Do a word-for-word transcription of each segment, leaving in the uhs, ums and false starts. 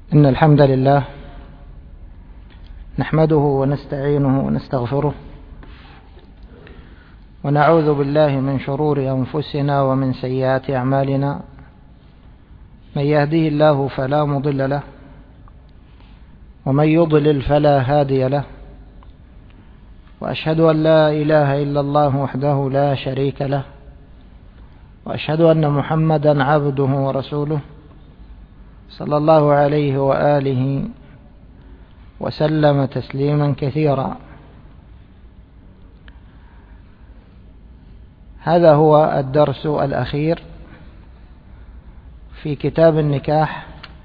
إن الحمد لله نحمده ونستعينه ونستغفره ونعوذ بالله من شرور أنفسنا ومن سيئات أعمالنا. من يهديه الله فلا مضل له ومن يضلل فلا هادي له، وأشهد أن لا إله إلا الله وحده لا شريك له، وأشهد أن محمدا عبده ورسوله صلى الله عليه وآله وسلم تسليما كثيرا. هذا هو الدرس الأخير في كتاب النكاح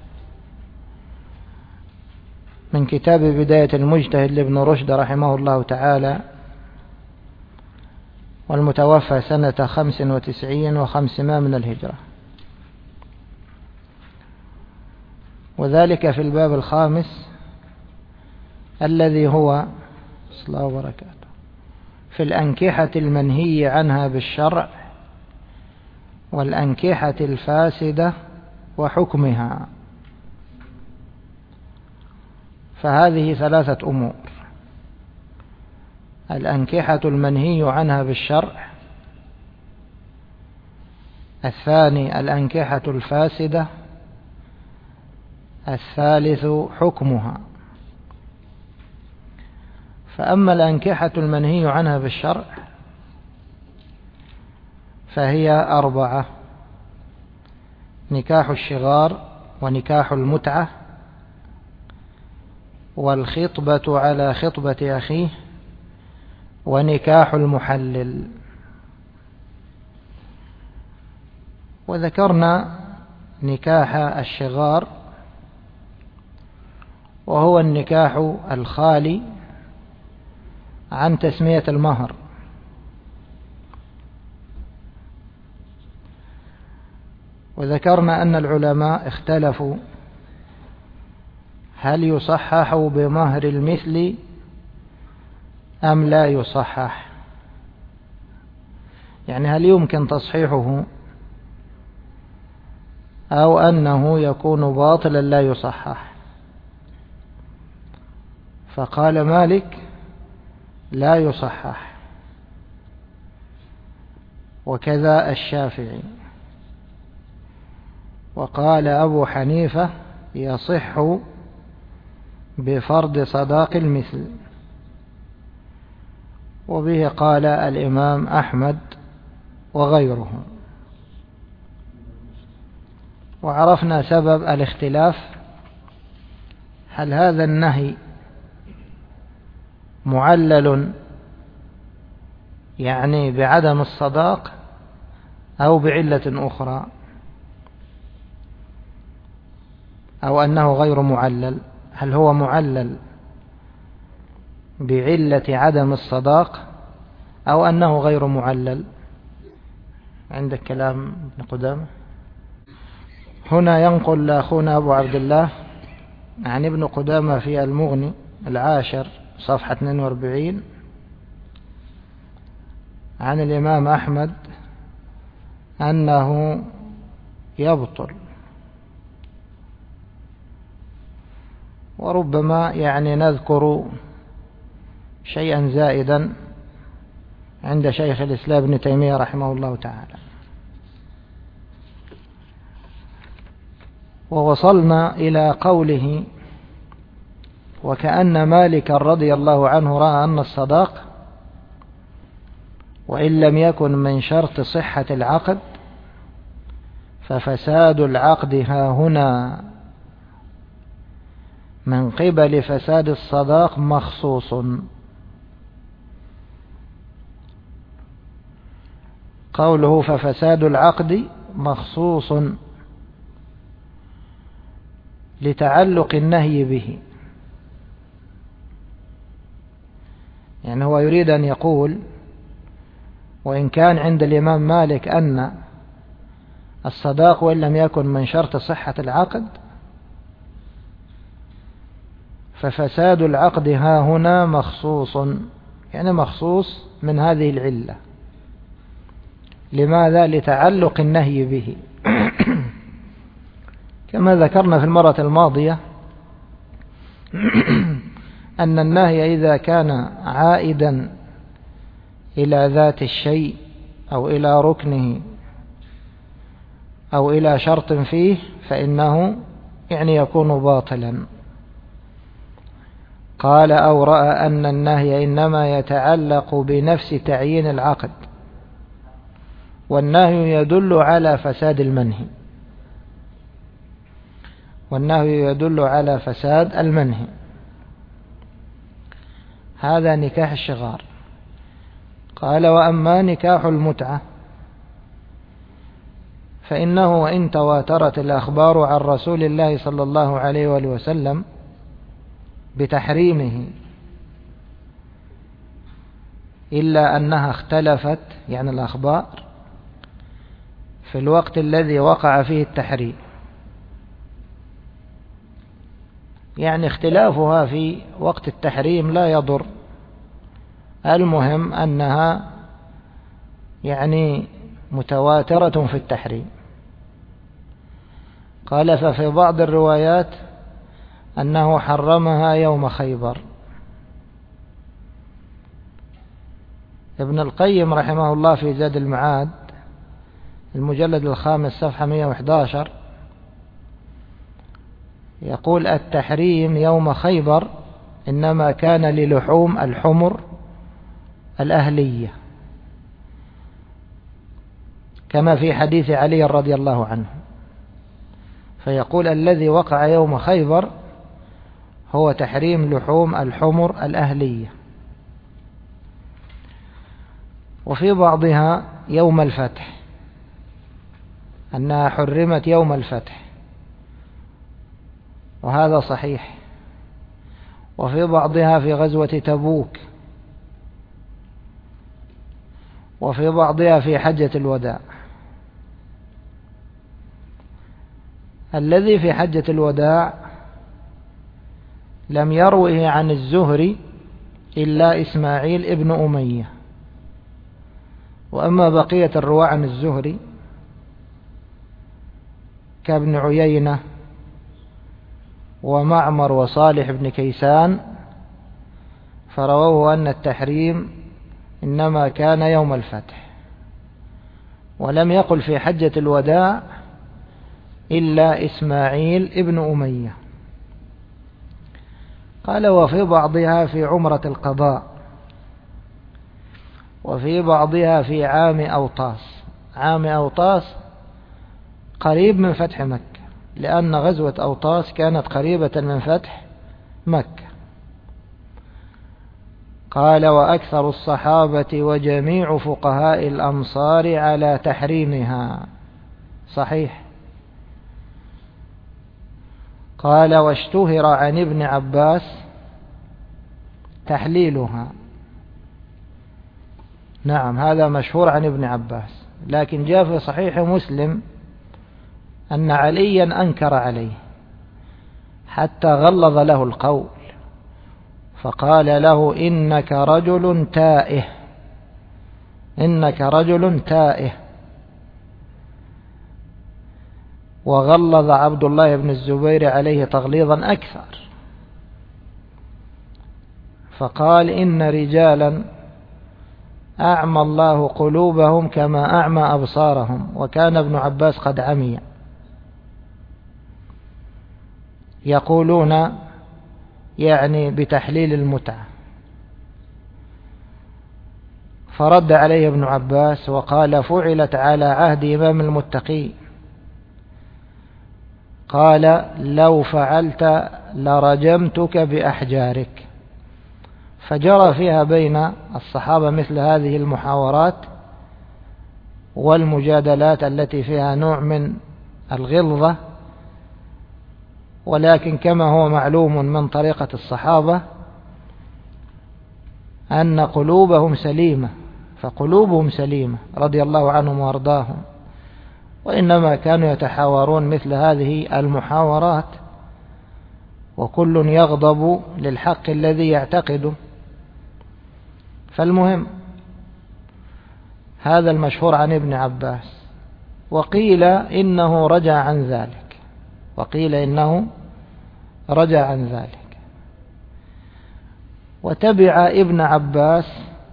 من كتاب بداية المجتهد لابن رشد رحمه الله تعالى، والمتوفى سنة خمس وتسعين وخمسمائة من الهجرة، وذلك في الباب الخامس الذي هو صلى الله وبركاته في الأنكحة المنهي عنها بالشرع والأنكحة الفاسدة وحكمها. فهذه ثلاثة أمور: الأنكحة المنهي عنها بالشرع، الثاني الأنكحة الفاسدة، الثالث حكمها. فأما الأنكحة المنهي عنها بالشرع فهي أربعة: نكاح الشغار، ونكاح المتعة، والخطبة على خطبة أخيه، ونكاح المحلل. وذكرنا نكاح الشغار، وهو النكاح الخالي عن تسمية المهر، وذكرنا أن العلماء اختلفوا هل يصحح بمهر المثل أم لا يصحح، يعني هل يمكن تصحيحه أو أنه يكون باطلا لا يصحح. فقال مالك لا يصحح، وكذا الشافعي، وقال أبو حنيفة يصح بفرض صداق المثل، وبه قال الإمام أحمد وغيره. وعرفنا سبب الاختلاف: هل هذا النهي معلل يعني بعدم الصداق أو بعلة أخرى، أو أنه غير معلل؟ هل هو معلل بعلة عدم الصداق أو أنه غير معلل؟ عندك كلام ابن قدامة. هنا ينقل أخونا أبو عبد الله عن ابن قدامة في المغني العاشر صفحة اثنين وأربعين عن الإمام أحمد أنه يبطل، وربما يعني نذكر شيئا زائدا عند شيخ الإسلام ابن تيمية رحمه الله تعالى. ووصلنا إلى قوله: وكأن مالك رضي الله عنه رأى أن الصداق وإن لم يكن من شرط صحة العقد ففساد العقد ها هنا من قبل فساد الصداق مخصوص. قوله ففساد العقد مخصوص لتعلق النهي به، يعني هو يريد أن يقول وإن كان عند الإمام مالك أن الصداق وإن لم يكن من شرط صحة العقد ففساد العقد ها هنا مخصوص، يعني مخصوص من هذه العلة. لماذا؟ لتعلق النهي به. كما ذكرنا في المرة الماضية أن النهي إذا كان عائدا إلى ذات الشيء أو إلى ركنه أو إلى شرط فيه فإنه يعني يكون باطلا. قال: أو رأى أن النهي إنما يتعلق بنفس تعيين العقد، والنهي يدل على فساد المنهي، والنهي يدل على فساد المنهي. هذا نكاح الشغار. قال: وأما نكاح المتعة فإنه وإن تواترت الأخبار عن رسول الله صلى الله عليه وآله وسلم بتحريمه إلا أنها اختلفت، يعني الأخبار، في الوقت الذي وقع فيه التحريم، يعني اختلافها في وقت التحريم لا يضر، المهم أنها يعني متواترة في التحريم. قال: ففي بعض الروايات أنه حرمها يوم خيبر. ابن القيم رحمه الله في زاد المعاد المجلد الخامس صفحة مئة وأحد عشر يقول: التحريم يوم خيبر إنما كان للحوم الحمر الأهلية، كما في حديث علي رضي الله عنه. فيقول: الذي وقع يوم خيبر هو تحريم لحوم الحمر الأهلية. وفي بعضها يوم الفتح، أنها حرمت يوم الفتح، وهذا صحيح. وفي بعضها في غزوة تبوك، وفي بعضها في حجة الوداع. الذي في حجة الوداع لم يروه عن الزهري إلا إسماعيل ابن أمية، وأما بقية الرواة عن الزهري كابن عيينة ومعمر وصالح بن كيسان فرووه أن التحريم إنما كان يوم الفتح، ولم يقل في حجة الوداع إلا إسماعيل ابن أمية. قال: وفي بعضها في عمرة القضاء، وفي بعضها في عام أوطاس. عام أوطاس قريب من فتح مكة، لأن غزوة أوطاس كانت قريبة من فتح مكة. قال: وأكثر الصحابة وجميع فقهاء الأمصار على تحريمها. صحيح. قال: واشتهر عن ابن عباس تحليلها. نعم، هذا مشهور عن ابن عباس، لكن جاء في صحيح مسلم أن عليا أنكر عليه حتى غلظ له القول، فقال له: إنك رجل تائه، إنك رجل تائه. وغلظ عبد الله بن الزبير عليه تغليظا أكثر، فقال: إن رجالا أعمى الله قلوبهم كما أعمى أبصارهم، وكان ابن عباس قد عمي، يقولون يعني بتحليل المتعة. فرد عليه ابن عباس وقال: فعلت على عهد إمام المتقين. قال: لو فعلت لرجمتك بأحجارك. فجرى فيها بين الصحابة مثل هذه المحاورات والمجادلات التي فيها نوع من الغلظة، ولكن كما هو معلوم من طريقة الصحابة أن قلوبهم سليمة، فقلوبهم سليمة رضي الله عنهم وارضاهم، وإنما كانوا يتحاورون مثل هذه المحاورات، وكل يغضب للحق الذي يعتقده. فالمهم هذا المشهور عن ابن عباس. وقيل إنه رجع عن ذلك، وقيل إنه رجع عن ذلك. وتبع ابن عباس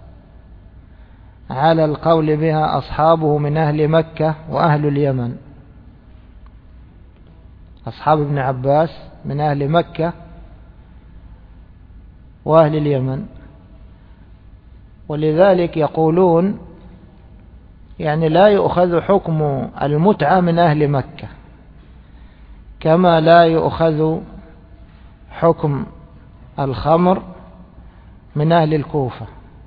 على القول بها أصحابه من أهل مكة وأهل اليمن. أصحاب ابن عباس من أهل مكة وأهل اليمن، ولذلك يقولون يعني لا يؤخذ حكم المتعة من أهل مكة، كما لا يؤخذ حكم الخمر من أهل الكوفة.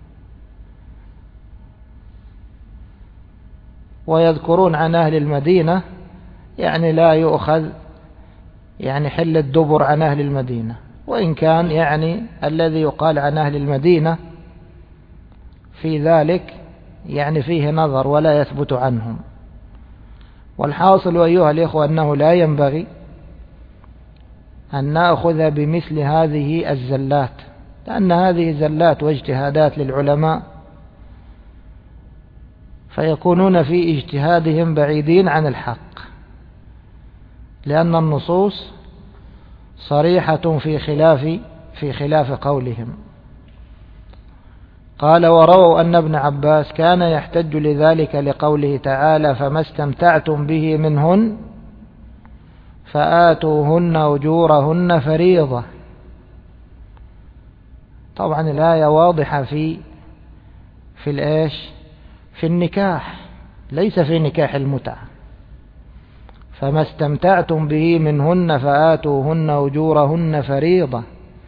ويذكرون عن أهل المدينة يعني لا يؤخذ يعني حل الدبر عن أهل المدينة، وإن كان يعني الذي يقال عن أهل المدينة في ذلك يعني فيه نظر ولا يثبت عنهم. والحاصل أيها الإخوة أنه لا ينبغي أن نأخذ بمثل هذه الزلات، لأن هذه زلات واجتهادات للعلماء، فيكونون في اجتهادهم بعيدين عن الحق، لأن النصوص صريحة في خلاف في خلاف قولهم. قال: ورووا أن ابن عباس كان يحتج لذلك لقوله تعالى: فما استمتعتم به منهن فآتوهن أجورهن فريضة. طبعا الآية واضحة في في الإيش في النكاح، ليس في نكاح المتعة. فما استمتعتم به منهن فآتوهن أجورهن فريضة،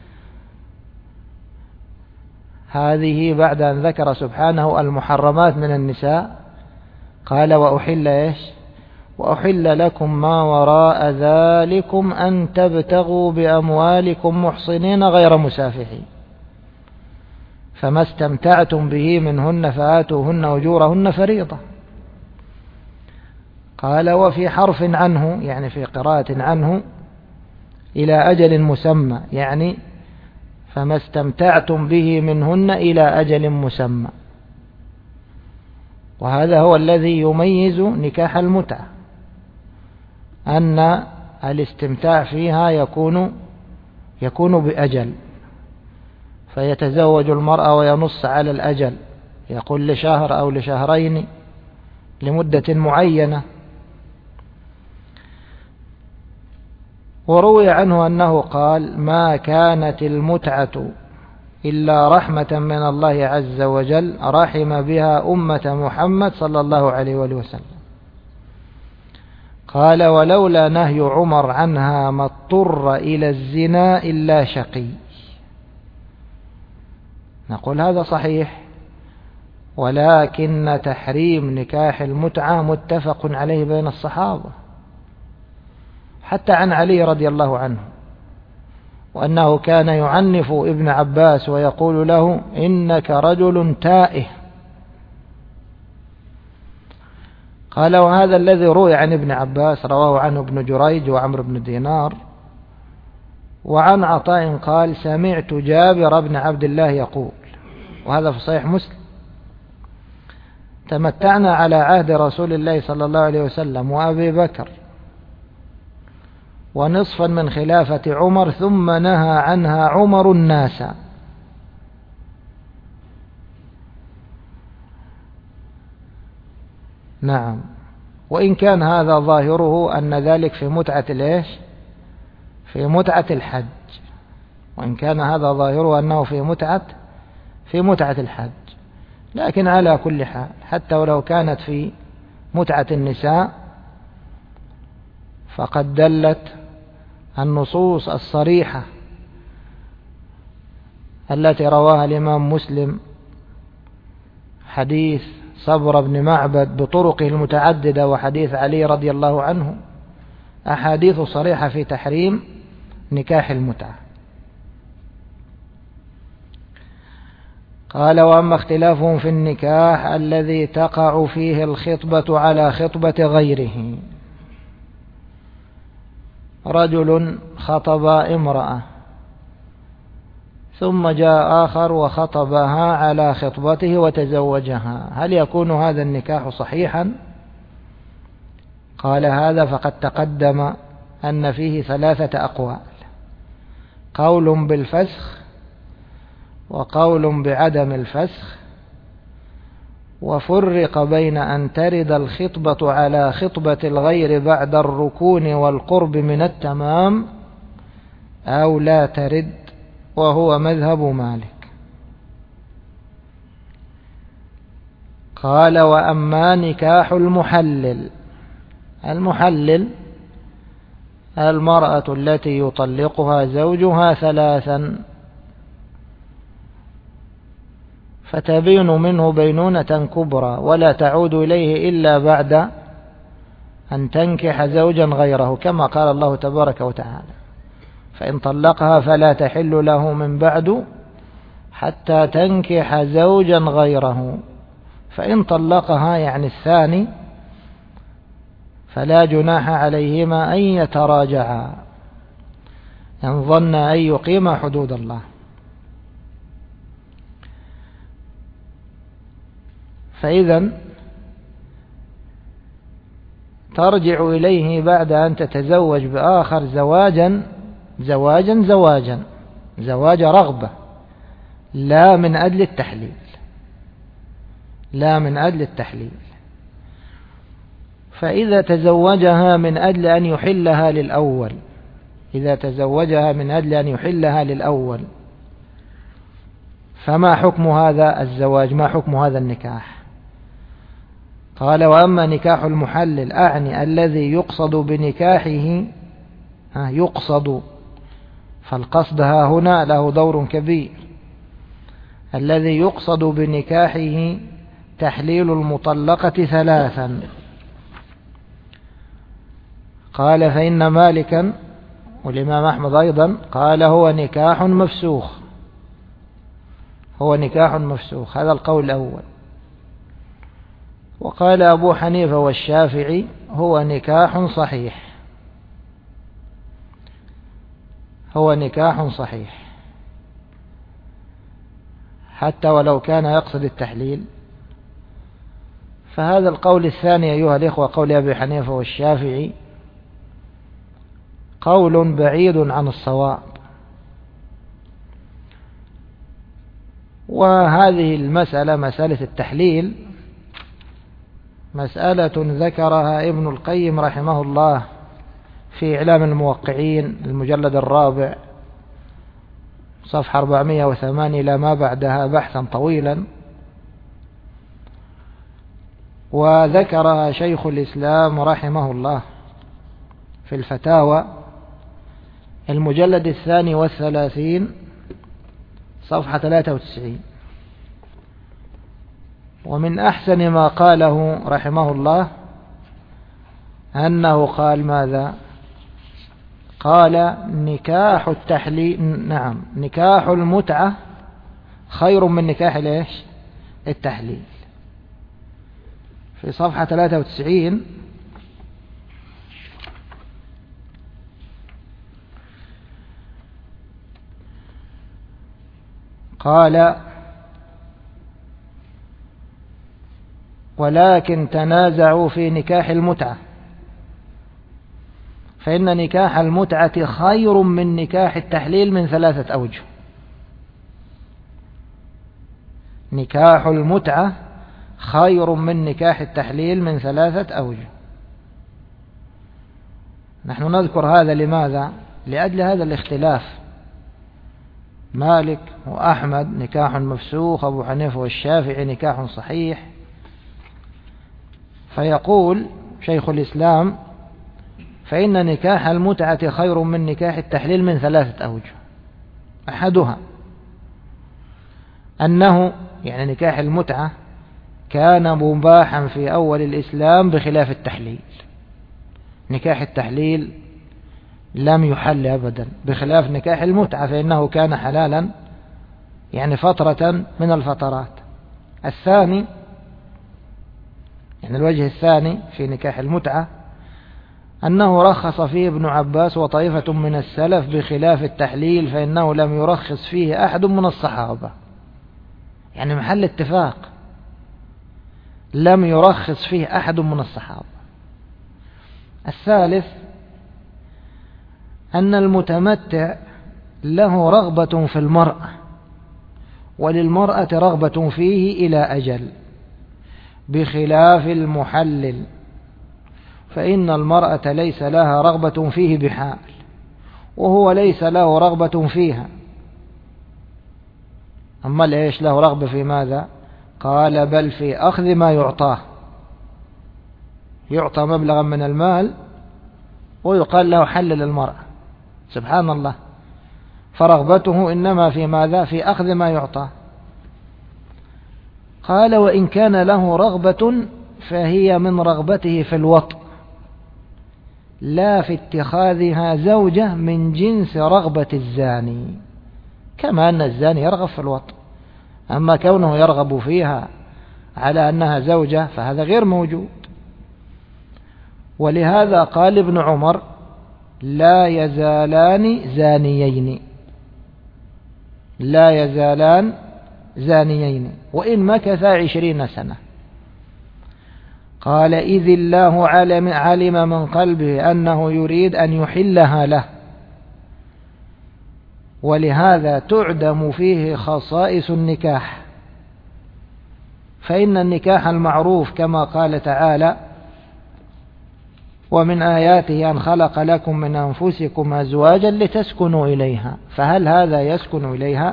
هذه بعد أن ذكر سبحانه المحرمات من النساء قال: وأحل إيش وأحل لكم ما وراء ذلكم أن تبتغوا بأموالكم محصنين غير مسافحين. فما استمتعتم به منهن فآتوهن أجورهن فريضة. قال: وفي حرف عنه يعني في قراءة عنه إلى أجل مسمى، يعني فما استمتعتم به منهن إلى أجل مسمى. وهذا هو الذي يميز نكاح المتعة، أن الاستمتاع فيها يكون يكون بأجل، فيتزوج المرأة وينص على الأجل، يقول لشهر أو لشهرين لمدة معينة. وروي عنه أنه قال: ما كانت المتعة إلا رحمة من الله عز وجل رحم بها أمة محمد صلى الله عليه وآله وسلم. قال: ولولا نهي عمر عنها ما اضطر إلى الزنا إلا شقي. نقول هذا صحيح، ولكن تحريم نكاح المتعة متفق عليه بين الصحابة، حتى عن علي رضي الله عنه، وأنه كان يعنف ابن عباس ويقول له: إنك رجل تائه. قال: وهذا الذي روي عن ابن عباس رواه عنه ابن جريج وعمر بن دينار. وعن عطاء قال: سمعت جابر بن عبد الله يقول، وهذا في صحيح مسلم: تمتعنا على عهد رسول الله صلى الله عليه وسلم وأبي بكر ونصفا من خلافة عمر، ثم نهى عنها عمر الناس. نعم، وإن كان هذا ظاهره أن ذلك في متعة الإيش في متعة الحج، وإن كان هذا ظاهره أنه في متعة في متعة الحج، لكن على كل حال حتى ولو كانت في متعة النساء فقد دلت النصوص الصريحة التي رواها الإمام مسلم، حديث صبر بن معبد بطرقه المتعددة وحديث علي رضي الله عنه، أحاديث صريحة في تحريم نكاح المتعة. قال: وأما اختلافهم في النكاح الذي تقع فيه الخطبة على خطبة غيره، رجل خطب امرأة ثم جاء آخر وخطبها على خطبته وتزوجها، هل يكون هذا النكاح صحيحا؟ قال: هذا فقد تقدم أن فيه ثلاثة أقوال: قول بالفسخ، وقول بعدم الفسخ، وفرق بين أن ترد الخطبة على خطبة الغير بعد الركون والقرب من التمام أو لا ترد، وهو مذهب مالك. قال: وأما نكاح المحلل. المحلل المرأة التي يطلقها زوجها ثلاثا فتبين منه بينونة كبرى، ولا تعود إليه إلا بعد أن تنكح زوجا غيره، كما قال الله تبارك وتعالى: فإن طلقها فلا تحل له من بعد حتى تنكح زوجا غيره. فإن طلقها يعني الثاني فلا جناح عليهما أن يتراجعا إن ظن أن يقيم حدود الله. فإذا ترجع إليه بعد أن تتزوج بآخر زواجا زواجا زواجا زواج رغبة، لا من أجل التحليل، لا من أجل التحليل. فإذا تزوجها من أجل أن يحلها للأول إذا تزوجها من أجل أن يحلها للأول فما حكم هذا الزواج؟ ما حكم هذا النكاح؟ قال: وأما نكاح المحلل، أعني الذي يقصد بنكاحه، يقصد، فالقصد ها هنا له دور كبير. الذي يقصد بنكاحه تحليل المطلقة ثلاثا. قال: فإن مالكا والإمام أحمد أيضا قال: هو نكاح مفسوخ هو نكاح مفسوخ هذا القول الأول. وقال أبو حنيفة والشافعي: هو نكاح صحيح هو نكاح صحيح حتى ولو كان يقصد التحليل. فهذا القول الثاني أيها الإخوة، قول أبي حنيفة والشافعي، قول بعيد عن الصواب. وهذه المسألة، مسألة التحليل، مسألة ذكرها ابن القيم رحمه الله في إعلام الموقعين المجلد الرابع صفحة أربعمائة وثمانية إلى ما بعدها بحثا طويلا، وذكرها شيخ الإسلام رحمه الله في الفتاوى المجلد الثاني والثلاثين صفحة ثلاثة وتسعين. ومن أحسن ما قاله رحمه الله أنه قال ماذا؟ قال: نكاح التحليل نعم نكاح المتعة خير من نكاح ليش التحليل. في صفحة ثلاثة وتسعين قال: ولكن تنازعوا في نكاح المتعة، فإن نكاح المتعة خير من نكاح التحليل من ثلاثة أوجه. نكاح المتعة خير من نكاح التحليل من ثلاثة أوجه. نحن نذكر هذا لماذا؟ لأجل هذا الاختلاف. مالك وأحمد نكاح مفسوخ، أبو حنيفة والشافعي نكاح صحيح. فيقول شيخ الإسلام: فإن نكاح المتعة خير من نكاح التحليل من ثلاثة أوجه. أحدها أنه يعني نكاح المتعة كان مباحا في أول الإسلام بخلاف التحليل. نكاح التحليل لم يحل أبدا، بخلاف نكاح المتعة فإنه كان حلالا يعني فترة من الفترات. الثاني يعني الوجه الثاني في نكاح المتعة أنه رخص فيه ابن عباس وطائفة من السلف بخلاف التحليل، فإنه لم يرخص فيه أحد من الصحابة، يعني محل اتفاق، لم يرخص فيه أحد من الصحابة. الثالث أن المتمتع له رغبة في المرأة وللمرأة رغبة فيه إلى أجل، بخلاف المحلل، فإن المرأة ليس لها رغبة فيه بحال، وهو ليس له رغبة فيها. أما ليش له رغبة في ماذا؟ قال بل في أخذ ما يعطاه، يعطى مبلغا من المال ويقال له حلل المرأة، سبحان الله، فرغبته إنما في ماذا؟ في أخذ ما يعطاه. قال وإن كان له رغبة فهي من رغبته في الوطء، لا في اتخاذها زوجة من جنس رغبة الزاني، كما أن الزاني يرغب في الوطء، أما كونه يرغب فيها على أنها زوجة فهذا غير موجود. ولهذا قال ابن عمر لا يزالان زانيين، لا يزالان زانيين وإن مكث عشرين سنة. قال إذ الله علم, علم من قلبه أنه يريد أن يحلها له، ولهذا تعدم فيه خصائص النكاح، فإن النكاح المعروف كما قال تعالى ومن آياته أن خلق لكم من أنفسكم أزواجا لتسكنوا إليها، فهل هذا يسكن إليها؟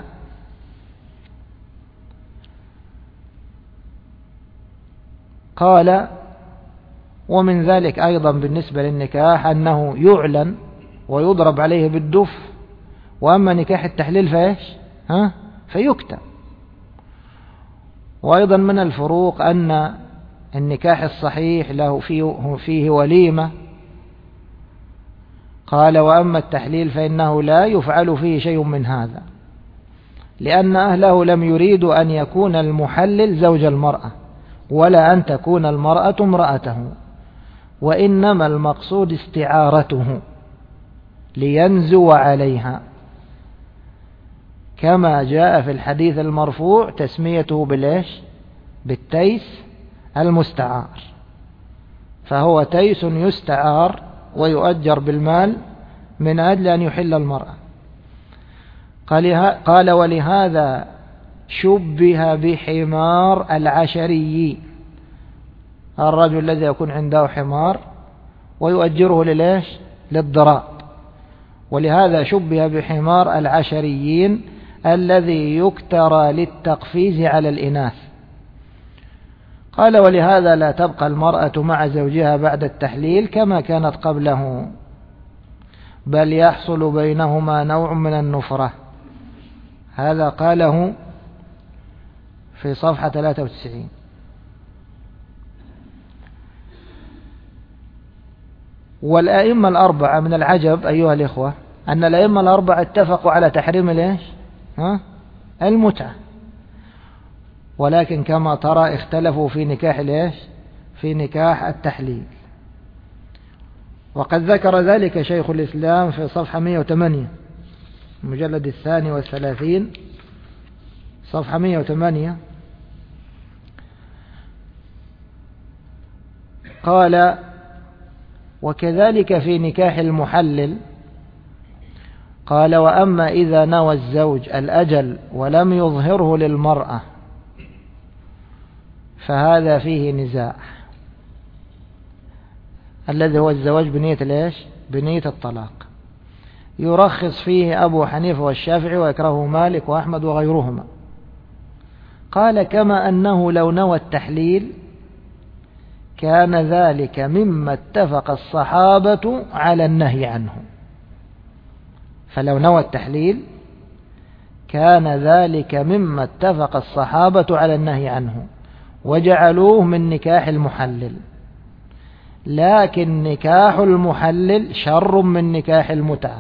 قال ومن ذلك أيضا بالنسبة للنكاح أنه يعلن ويضرب عليه بالدف، وأما نكاح التحليل فإيش؟ ها؟ فيكتم. وأيضا من الفروق أن النكاح الصحيح له فيه, فيه وليمة، قال وأما التحليل فإنه لا يفعل فيه شيء من هذا، لأن أهله لم يريدوا أن يكون المحلل زوج المرأة ولا أن تكون المرأة امرأته، وإنما المقصود استعارته لينزو عليها، كما جاء في الحديث المرفوع تسميته بالإيش؟ بالتيس المستعار، فهو تيس يستعار ويؤجر بالمال من أجل أن يحل المرأة. قال ولهذا شبه بحمار العشري، الرجل الذي يكون عنده حمار ويؤجره للإيش؟ للضراب، ولهذا شبه بحمار العشريين الذي يكترى للتقفيز على الإناث. قال ولهذا لا تبقى المرأة مع زوجها بعد التحليل كما كانت قبله، بل يحصل بينهما نوع من النفرة. هذا قاله في صفحة ثلاثة وتسعين. والأئمة الأربعة من العجب أيها الإخوة أن الأئمة الأربعة اتفقوا على تحريم الإيش؟ ها؟ المتعة، ولكن كما ترى اختلفوا في نكاح الإيش؟ في نكاح التحليل. وقد ذكر ذلك شيخ الإسلام في صفحة مئة وثمانية المجلد الثاني والثلاثين صفحة مئة وثمانية، قال وكذلك في نكاح المحلل، قال وأما إذا نوى الزوج الأجل ولم يظهره للمرأة فهذا فيه نزاع، الذي هو الزواج بنية الإيش؟ بنية الطلاق، يرخص فيه أبو حنيفة والشافعي ويكرهه مالك وأحمد وغيرهما. قال كما أنه لو نوى التحليل كان ذلك مما اتفق الصحابة على النهي عنه، فلو نوى التحليل كان ذلك مما اتفق الصحابة على النهي عنه وجعلوه من نكاح المحلل، لكن نكاح المحلل شر من نكاح المتعة،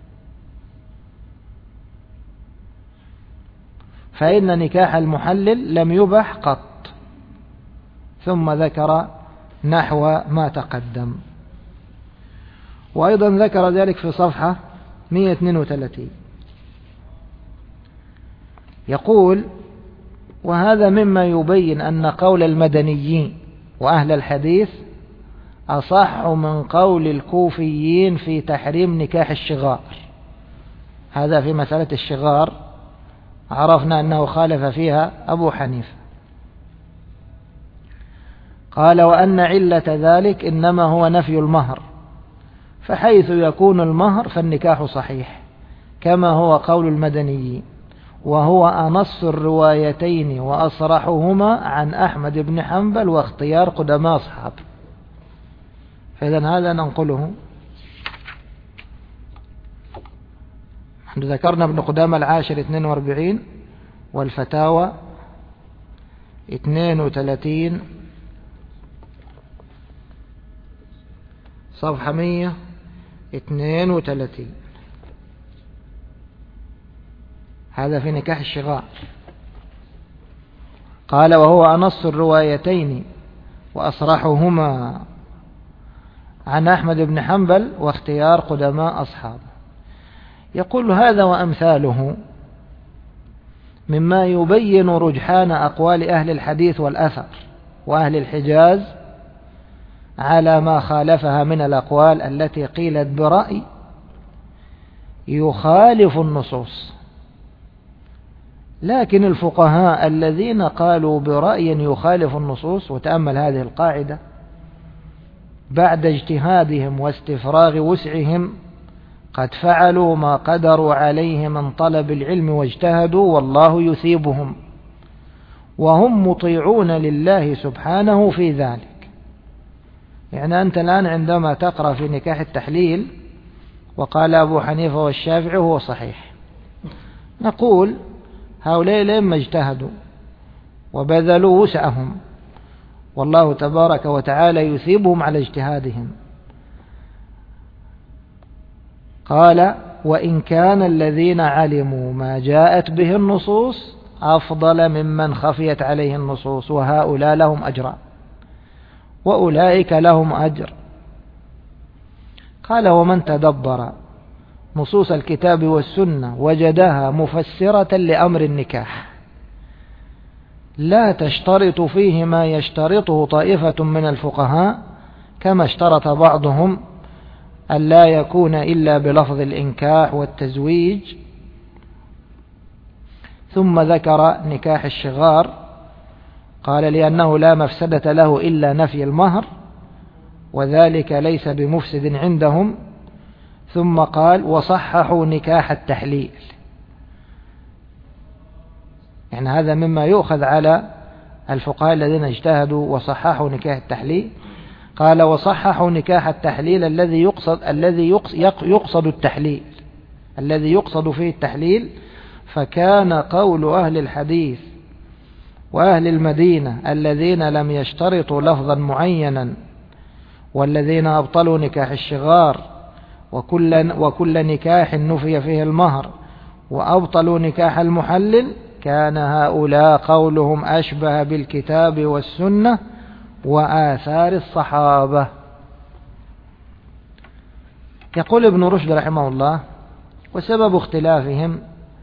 فإن نكاح المحلل لم يبح قط. ثم ذكر نحو ما تقدم، وأيضا ذكر ذلك في صفحة مئة واثنين وثلاثين. يقول وهذا مما يبين أن قول المدنيين وأهل الحديث أصح من قول الكوفيين في تحريم نكاح الشغار. هذا في مسألة الشغار عرفنا أنه خالف فيها أبو حنيفة. قال وأن علة ذلك إنما هو نفي المهر، فحيث يكون المهر فالنكاح صحيح، كما هو قول المدني، وهو أنص الروايتين وأصرحهما عن أحمد بن حنبل واختيار قدماء أصحابه. فإذن هذا ننقله. نحن ذكرنا ابن قدامة العاشر اثنين واربعين، والفتاوى اثنين وثلاثين صفحة مية اثنين وثلاثين. هذا في نكاح الشغار. قال وهو أنص الروايتين وأصرحهما عن أحمد بن حنبل واختيار قدماء أصحابه. يقول هذا وأمثاله مما يبين رجحان أقوال أهل الحديث والأثر وأهل الحجاز على ما خالفها من الأقوال التي قيلت برأي يخالف النصوص. لكن الفقهاء الذين قالوا برأي يخالف النصوص، وتأمل هذه القاعدة، بعد اجتهادهم واستفراغ وسعهم قد فعلوا ما قدروا عليه من طلب العلم واجتهدوا، والله يثيبهم، وهم مطيعون لله سبحانه في ذلك. يعني أنت الآن عندما تقرأ في نكاح التحليل وقال أبو حنيفة والشافعي هو صحيح، نقول هؤلاء لما اجتهدوا وبذلوا وسعهم، والله تبارك وتعالى يثيبهم على اجتهادهم. قال وإن كان الذين علموا ما جاءت به النصوص أفضل ممن خفيت عليه النصوص، وهؤلاء لهم أجر وأولئك لهم أجر. قال ومن تدبر نصوص الكتاب والسنة وجدها مفسرة لأمر النكاح لا تشترط فيه ما يشترطه طائفة من الفقهاء، كما اشترط بعضهم أن لا يكون إلا بلفظ الإنكاح والتزويج. ثم ذكر نكاح الشغار، قال لأنه لا مفسدة له إلا نفي المهر، وذلك ليس بمفسد عندهم. ثم قال وصححوا نكاح التحليل، يعني هذا مما يؤخذ على الفقهاء الذين اجتهدوا وصححوا نكاح التحليل. قال وصححوا نكاح التحليل الذي يقصد الذي يقصد التحليل الذي يقصد فيه التحليل. فكان قول أهل الحديث وأهل المدينة الذين لم يشترطوا لفظا معينا، والذين أبطلوا نكاح الشغار وكل, وكل نكاح نفي فيه المهر وأبطلوا نكاح المحلل، كان هؤلاء قولهم أشبه بالكتاب والسنة وآثار الصحابة. يقول ابن رشد رحمه الله وسبب اختلافهم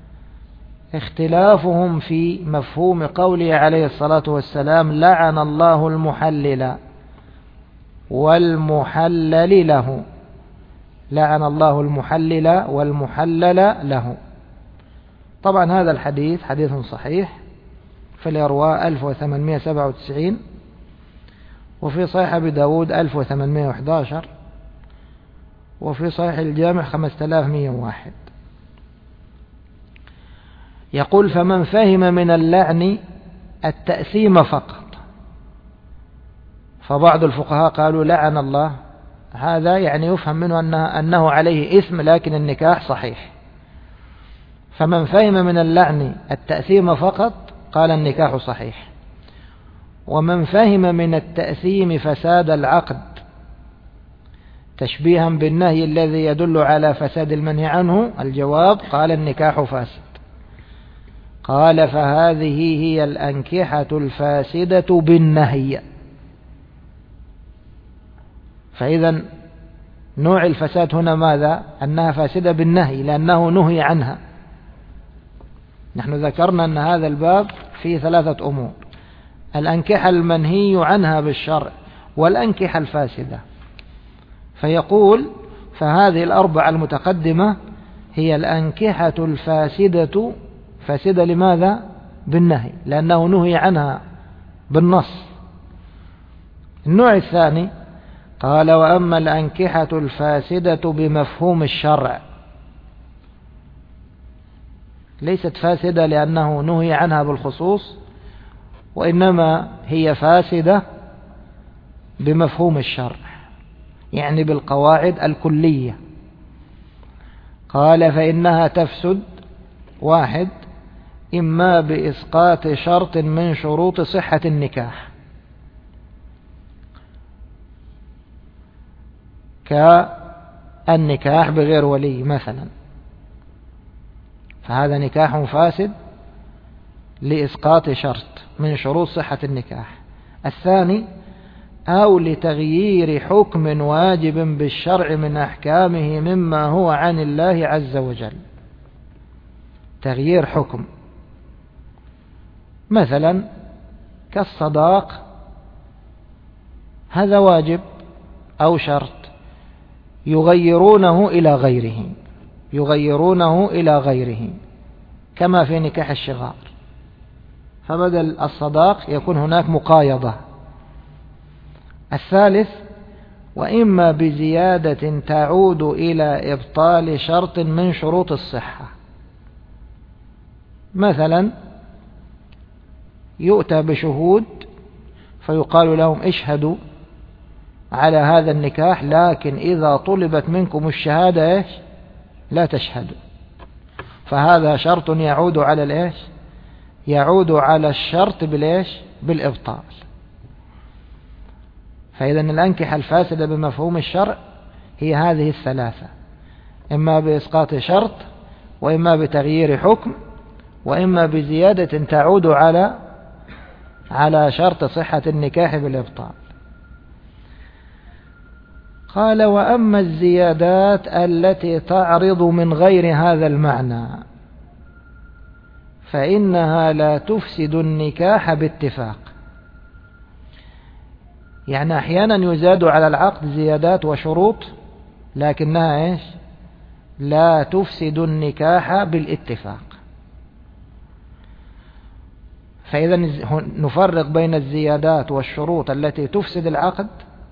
اختلافهم في مفهوم قوله عليه الصلاة والسلام لعن الله المحلل والمحلل له. لعن الله المحلل والمحلل له. طبعا هذا الحديث حديث صحيح في الإرواء ألف وثمانمائة وسبعة وتسعين، وفي صحيح أبي داود ألف وثمانمائة وأحد عشر، وفي صحيح الجامع خمسة آلاف ومئة وواحد. يقول فمن فهم من اللعن التأثيم فقط، فبعض الفقهاء قالوا لعن الله، هذا يعني يفهم منه أنه, أنه عليه إثم لكن النكاح صحيح. فمن فهم من اللعن التأثيم فقط قال النكاح صحيح. ومن فهم من التأثيم فساد العقد تشبيها بالنهي الذي يدل على فساد المنهي عنه، الجواب قال النكاح فاسد. قال فهذه هي الأنكحة الفاسدة بالنهي. فإذا نوع الفساد هنا ماذا؟ أنها فاسدة بالنهي لأنه نهي عنها. نحن ذكرنا أن هذا الباب فيه ثلاثة أمور: الأنكحة المنهي عنها بالشرع، والأنكحة الفاسدة. فيقول فهذه الأربعة المتقدمة هي الأنكحة الفاسدة فاسدة لماذا؟ بالنهي، لأنه نهي عنها بالنص. النوع الثاني قال وأما الأنكحة الفاسدة بمفهوم الشرع، ليست فاسدة لأنه نهي عنها بالخصوص، وإنما هي فاسدة بمفهوم الشرع، يعني بالقواعد الكلية. قال فإنها تفسد: واحد، إما بإسقاط شرط من شروط صحة النكاح، كالنكاح بغير ولي مثلا، فهذا نكاح فاسد لإسقاط شرط من شروط صحة النكاح. الثاني: أو لتغيير حكم واجب بالشرع من أحكامه مما هو عن الله عز وجل. تغيير حكم مثلا كالصداق، هذا واجب أو شرط يغيرونه إلى غيره يغيرونه إلى غيره كما في نكاح الشغار، فبدل الصداق يكون هناك مقايضة. الثالث: وإما بزيادة تعود إلى إبطال شرط من شروط الصحة، مثلا يؤتى بشهود فيقال لهم اشهدوا على هذا النكاح، لكن إذا طلبت منكم الشهادة إيش؟ لا تشهدوا، فهذا شرط يعود على الإيش؟ يعود على الشرط بالإيش؟ بالإبطال. فإذا الأنكحة الفاسدة بمفهوم الشرع هي هذه الثلاثة: إما بإسقاط شرط، وإما بتغيير حكم، وإما بزيادة تعود على على شرط صحة النكاح بالإبطال. قال وأما الزيادات التي تعرض من غير هذا المعنى فإنها لا تفسد النكاح باتفاق. يعني أحيانا يزاد على العقد زيادات وشروط لكنها إيش؟ لا تفسد النكاح بالاتفاق. فإذا نفرق بين الزيادات والشروط التي تفسد العقد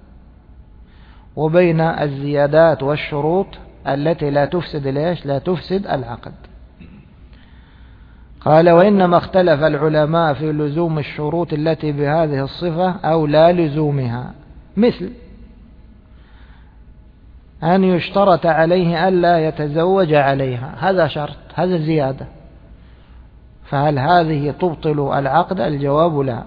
وبين الزيادات والشروط التي لا تفسد ليش؟ لا تفسد العقد. قال وإنما اختلف العلماء في لزوم الشروط التي بهذه الصفة أو لا لزومها، مثل أن يشترط عليه ألا يتزوج عليها، هذا شرط، هذا زيادة، فهل هذه تبطل العقد؟ الجواب لا.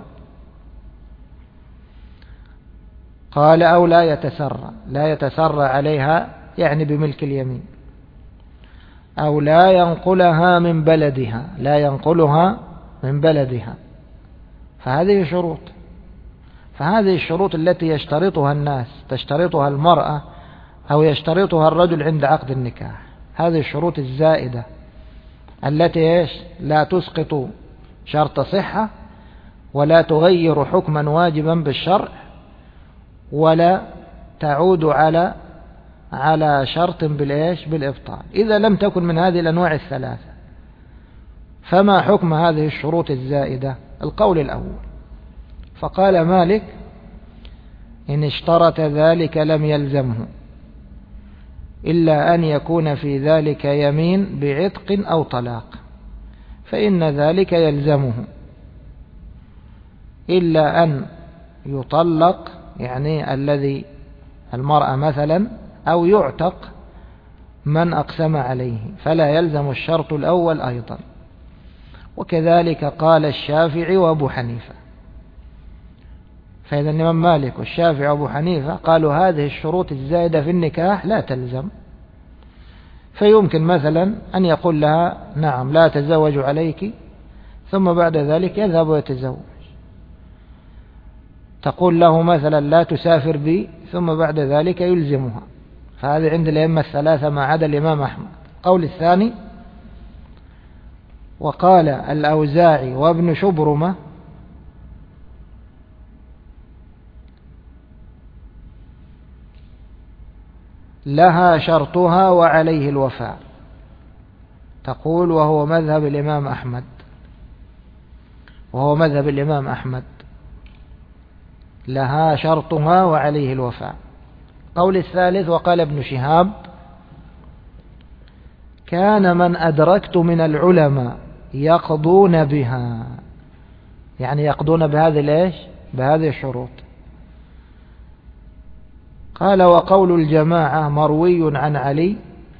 قال أو لا يتسرى، لا يتسرى عليها يعني بملك اليمين، أو لا ينقلها من بلدها، لا ينقلها من بلدها، فهذه شروط. فهذه الشروط التي يشترطها الناس، تشترطها المرأة أو يشترطها الرجل عند عقد النكاح، هذه الشروط الزائدة التي إيش؟ لا تسقط شرط صحة، ولا تغير حكما واجبا بالشرع، ولا تعود على على شرط بالإيش؟ بالإبطال. إذا لم تكن من هذه الأنواع الثلاثة فما حكم هذه الشروط الزائدة؟ القول الأول، فقال مالك إن اشترط ذلك لم يلزمه إلا أن يكون في ذلك يمين بعتق أو طلاق، فإن ذلك يلزمه إلا أن يطلق، يعني الذي المرأة مثلا، أو يعتق من أقسم عليه، فلا يلزم الشرط الأول أيضا. وكذلك قال الشافعي وأبو حنيفة. فإذا الإمام مالك والشافعي وأبو حنيفة قالوا هذه الشروط الزائدة في النكاح لا تلزم، فيمكن مثلا أن يقول لها نعم لا تزوج عليك، ثم بعد ذلك يذهب ويتزوج. تقول له مثلا لا تسافر بي، ثم بعد ذلك يلزمها. فهذا عند الأئمة الثلاثة ما عدا الإمام أحمد. قول الثاني: وقال الأوزاعي وابن شبرمة لها شرطها وعليه الوفاء. تقول وهو مذهب الإمام أحمد وهو مذهب الإمام أحمد لها شرطها وعليه الوفاء. قول الثالث وقال ابن شهاب كان من أدركت من العلماء يقضون بها، يعني يقضون بهذه ليش بهذه الشروط. قال وقول الجماعة مروي عن علي،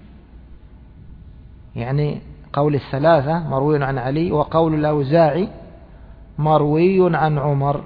يعني قول الثلاثة مروي عن علي، وقول الأوزاعي مروي عن عمر.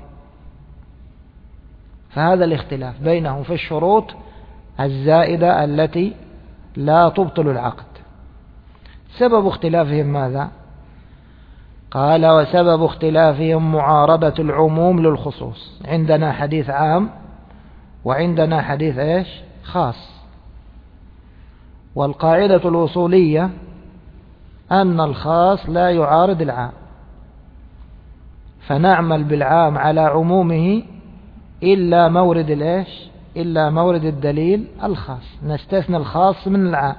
فهذا الاختلاف بينهم في الشروط الزائدة التي لا تبطل العقد. سبب اختلافهم ماذا؟ قال وسبب اختلافهم معارضة العموم للخصوص. عندنا حديث عام وعندنا حديث ايش خاص. والقاعدة الوصولية أن الخاص لا يعارض العام، فنعمل بالعام على عمومه إلا مورد الإيش إلا مورد الدليل الخاص، نستثنى الخاص من العام.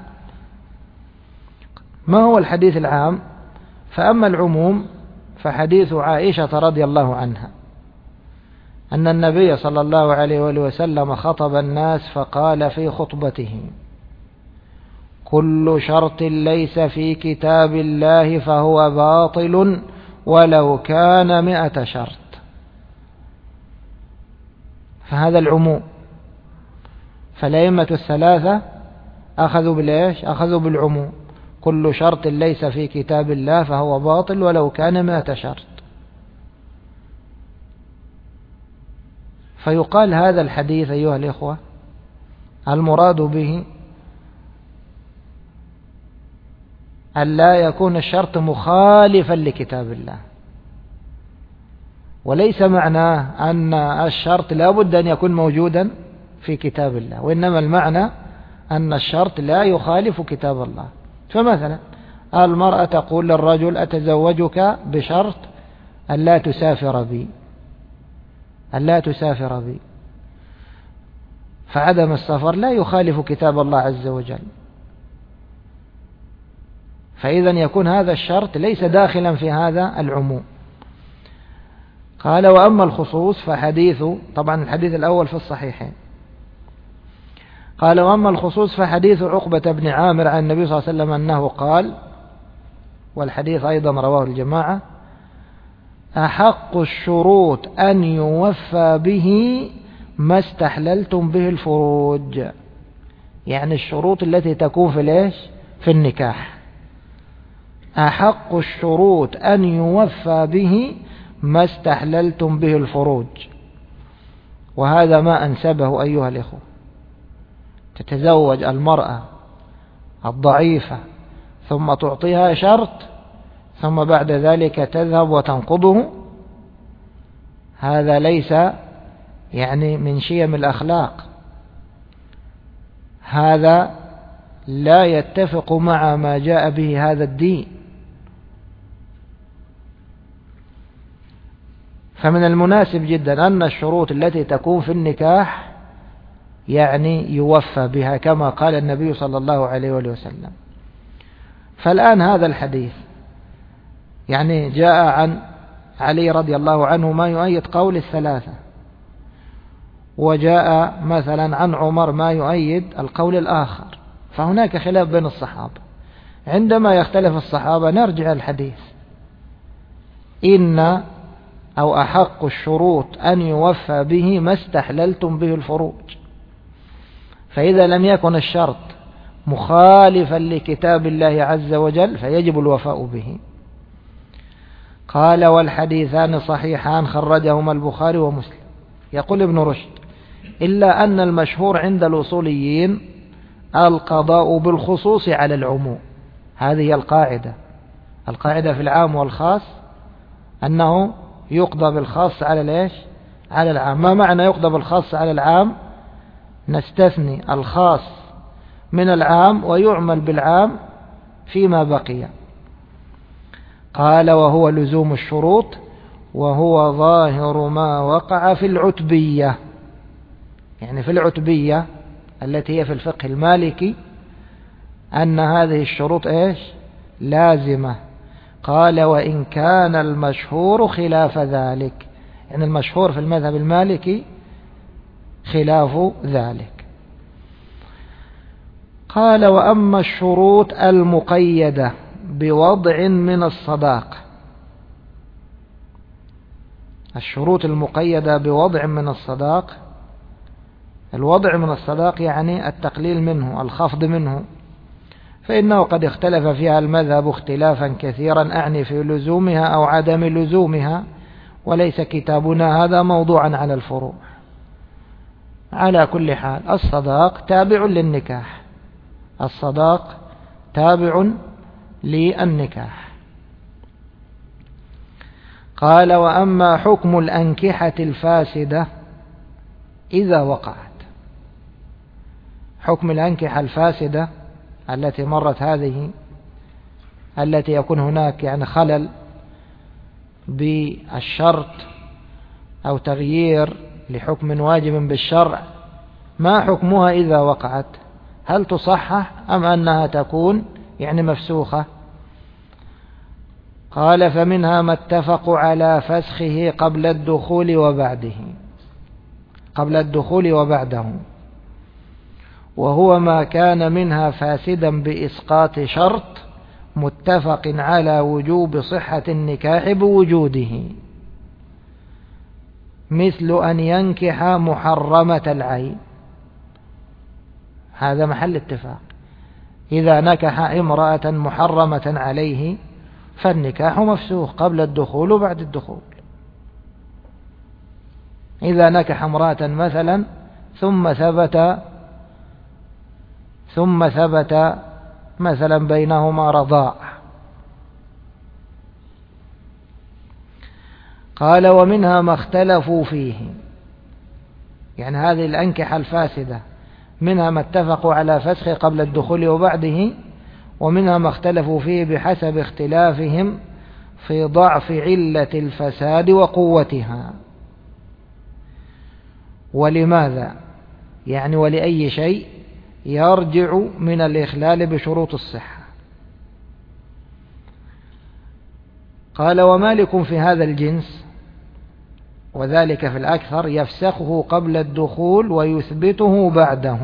ما هو الحديث العام؟ فأما العموم فحديث عائشة رضي الله عنها أن النبي صلى الله عليه وآله وسلم خطب الناس فقال في خطبته كل شرط ليس في كتاب الله فهو باطل ولو كان مئة شرط. فهذا العموم. فالأئمة الثلاثة أخذوا بالإيش أخذوا بالعموم، كل شرط ليس في كتاب الله فهو باطل ولو كان مئة شرط. فيقال هذا الحديث أيها الإخوة المراد به أن لا يكون الشرط مخالفا لكتاب الله، وليس معناه أن الشرط لا بد أن يكون موجودا في كتاب الله، وإنما المعنى أن الشرط لا يخالف كتاب الله. فمثلا المرأة تقول للرجل أتزوجك بشرط أن لا تسافر بي أن لا تسافر بي فعدم السفر لا يخالف كتاب الله عز وجل، فإذا يكون هذا الشرط ليس داخلا في هذا العموم. قال وأما الخصوص فحديث، طبعا الحديث الأول في الصحيحين. قال وأما الخصوص فحديث عقبة بن عامر عن النبي صلى الله عليه وسلم أنه قال، والحديث أيضا رواه الجماعة: أحق الشروط أن يوفى به ما استحللتم به الفروج، يعني الشروط التي تكون في ليش في النكاح. أحق الشروط أن يوفى به ما استحللتم به الفروج. وهذا ما أنسبه أيها الإخوة. تتزوج المرأة الضعيفة ثم تعطيها شرط ثم بعد ذلك تذهب وتنقضه، هذا ليس يعني من شيم الأخلاق، هذا لا يتفق مع ما جاء به هذا الدين. فمن المناسب جدا أن الشروط التي تكون في النكاح يعني يوفى بها كما قال النبي صلى الله عليه وسلم. فالآن هذا الحديث يعني جاء عن علي رضي الله عنه ما يؤيد قول الثلاثة، وجاء مثلا عن عمر ما يؤيد القول الآخر، فهناك خلاف بين الصحابة. عندما يختلف الصحابة نرجع الحديث: إن أو أحق الشروط أن يوفى به ما استحللتم به الفروج. فإذا لم يكن الشرط مخالفا لكتاب الله عز وجل فيجب الوفاء به. قال والحديثان صحيحان خرجهما البخاري ومسلم. يقول ابن رشد: إلا أن المشهور عند الأصوليين القضاء بالخصوص على العموم. هذه القاعدة القاعدة في العام والخاص أنه يقضى بالخاص على ليش على العام. ما معنى يقضى بالخاص على العام؟ نستثني الخاص من العام ويعمل بالعام فيما بقي. قال وهو لزوم الشروط وهو ظاهر ما وقع في العتبية، يعني في العتبية التي هي في الفقه المالكي، أن هذه الشروط إيش لازمة. قال وإن كان المشهور خلاف ذلك، يعني المشهور في المذهب المالكي خلاف ذلك. قال وأما الشروط المقيدة بوضع من الصداق، الشروط المقيدة بوضع من الصداق، الوضع من الصداق يعني التقليل منه، الخفض منه، فإنه قد اختلف فيها المذهب اختلافا كثيرا، أعني في لزومها أو عدم لزومها، وليس كتابنا هذا موضوعا على الفروع. على كل حال الصداق تابع للنكاح، الصداق تابع للنكاح. قال وأما حكم الأنكحة الفاسدة إذا وقعت، حكم الأنكحة الفاسدة التي مرت هذه، التي يكون هناك يعني خلل بالشرط أو تغيير لحكم واجب بالشرع، ما حكمها إذا وقعت؟ هل تصحح أم أنها تكون يعني مفسوخة؟ قال فمنها ما اتفقوا على فسخه قبل الدخول وبعده، قبل الدخول وبعده، وهو ما كان منها فاسدا بإسقاط شرط متفق على وجوب صحة النكاح بوجوده، مثل أن ينكح محرمة العين، هذا محل اتفاق. إذا نكح امرأة محرمة عليه فالنكاح مفسوخ قبل الدخول وبعد الدخول. إذا نكح امرأة مثلا ثم ثبت ثم ثبت مثلا بينهما رضاع. قال ومنها ما اختلفوا فيه، يعني هذه الأنكحة الفاسدة منها ما اتفقوا على فسخه قبل الدخول وبعده، ومنها ما اختلفوا فيه بحسب اختلافهم في ضعف علة الفساد وقوتها. ولماذا؟ يعني ولأي شيء يرجع من الإخلال بشروط الصحة. قال ومالك في هذا الجنس، وذلك في الأكثر، يفسخه قبل الدخول ويثبته بعده.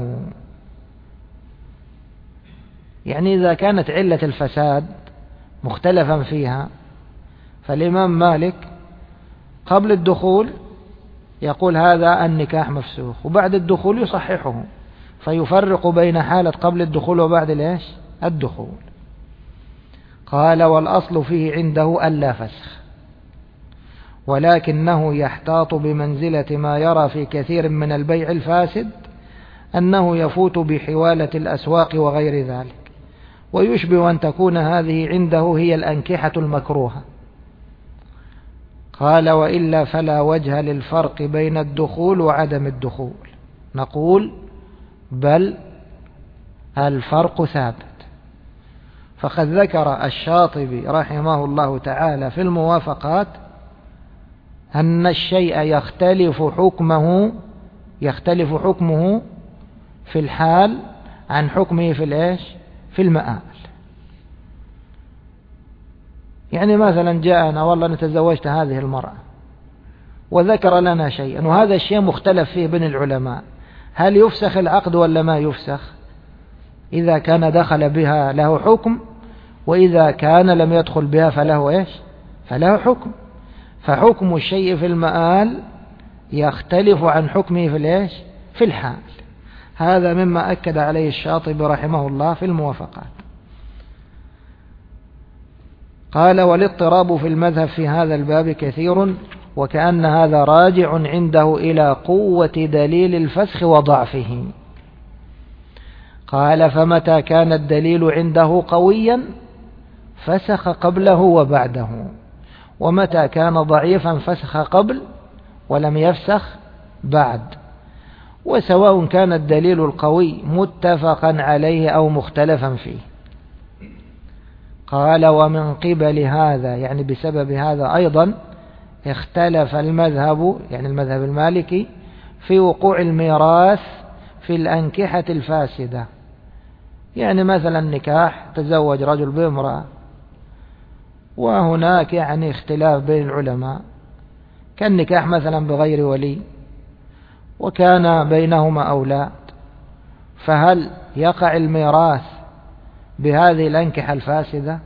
يعني إذا كانت علة الفساد مختلفا فيها، فالإمام مالك قبل الدخول يقول هذا النكاح مفسوخ، وبعد الدخول يصححه، فيفرق بين حالة قبل الدخول وبعد ليش الدخول. قال والأصل فيه عنده ألا فسخ، ولكنه يحتاط بمنزلة ما يرى في كثير من البيع الفاسد أنه يفوت بحوالة الأسواق وغير ذلك، ويشبه أن تكون هذه عنده هي الأنكحة المكروهة. قال وإلا فلا وجه للفرق بين الدخول وعدم الدخول، نقول بل الفرق ثابت. فقد ذكر الشاطبي رحمه الله تعالى في الموافقات أن الشيء يختلف حكمه يختلف حكمه في الحال عن حكمه في الإيش في المآل. يعني مثلا جاءنا والله أنا تزوجت هذه المرأة، وذكر لنا شيئا، وهذا الشيء مختلف فيه بين العلماء، هل يفسخ العقد ولا ما يفسخ؟ إذا كان دخل بها له حكم، وإذا كان لم يدخل بها فله إيش فله حكم. فحكم الشيء في المآل يختلف عن حكمه في الإيش في الحال. هذا مما أكد عليه الشاطبي رحمه الله في الموافقات. قال والاضطراب في المذهب في هذا الباب كثير، وكأن هذا راجع عنده إلى قوة دليل الفسخ وضعفه. قال فمتى كان الدليل عنده قويا فسخ قبله وبعده، ومتى كان ضعيفا فسخ قبل ولم يفسخ بعد، وسواء كان الدليل القوي متفقا عليه أو مختلفا فيه. قال ومن قبل هذا، يعني بسبب هذا أيضا، اختلف المذهب يعني المذهب المالكي في وقوع الميراث في الأنكحة الفاسدة. يعني مثلا نكاح، تزوج رجل بامرأة وهناك يعني اختلاف بين العلماء، كالنكاح مثلا بغير ولي وكان بينهما أولاد، فهل يقع الميراث بهذه الأنكحة الفاسدة؟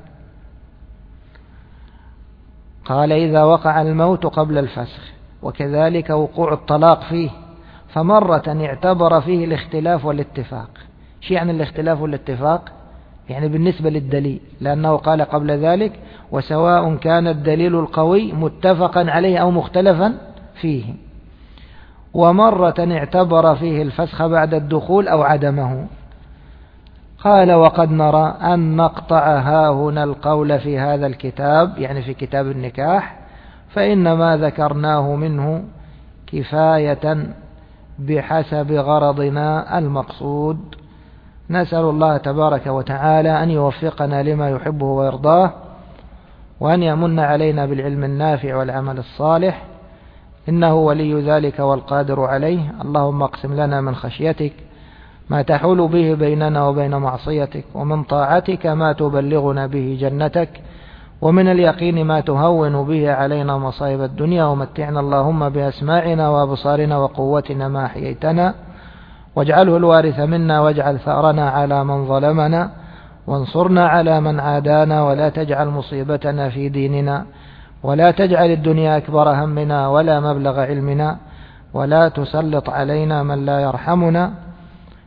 قال إذا وقع الموت قبل الفسخ، وكذلك وقوع الطلاق فيه، فمرة اعتبر فيه الاختلاف والاتفاق. شيء يعني الاختلاف والاتفاق؟ يعني بالنسبة للدليل، لأنه قال قبل ذلك وسواء كان الدليل القوي متفقا عليه أو مختلفا فيه. ومرة اعتبر فيه الفسخ بعد الدخول أو عدمه. قال وقد نرى أن نقطع هاهنا القول في هذا الكتاب، يعني في كتاب النكاح، فإن ما ذكرناه منه كفاية بحسب غرضنا المقصود. نسأل الله تبارك وتعالى أن يوفقنا لما يحبه ويرضاه، وأن يمن علينا بالعلم النافع والعمل الصالح، إنه ولي ذلك والقادر عليه. اللهم اقسم لنا من خشيتك ما تحول به بيننا وبين معصيتك، ومن طاعتك ما تبلغنا به جنتك، ومن اليقين ما تهون به علينا مصائب الدنيا، ومتعنا اللهم بأسماعنا وأبصارنا وقوتنا ما أحييتنا، واجعله الوارث منا، واجعل ثأرنا على من ظلمنا، وانصرنا على من عادانا، ولا تجعل مصيبتنا في ديننا، ولا تجعل الدنيا أكبر همنا ولا مبلغ علمنا، ولا تسلط علينا من لا يرحمنا.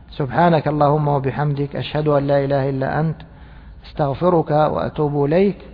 سبحانك اللهم وبحمدك، أشهد أن لا إله إلا أنت، استغفرك وأتوب إليك.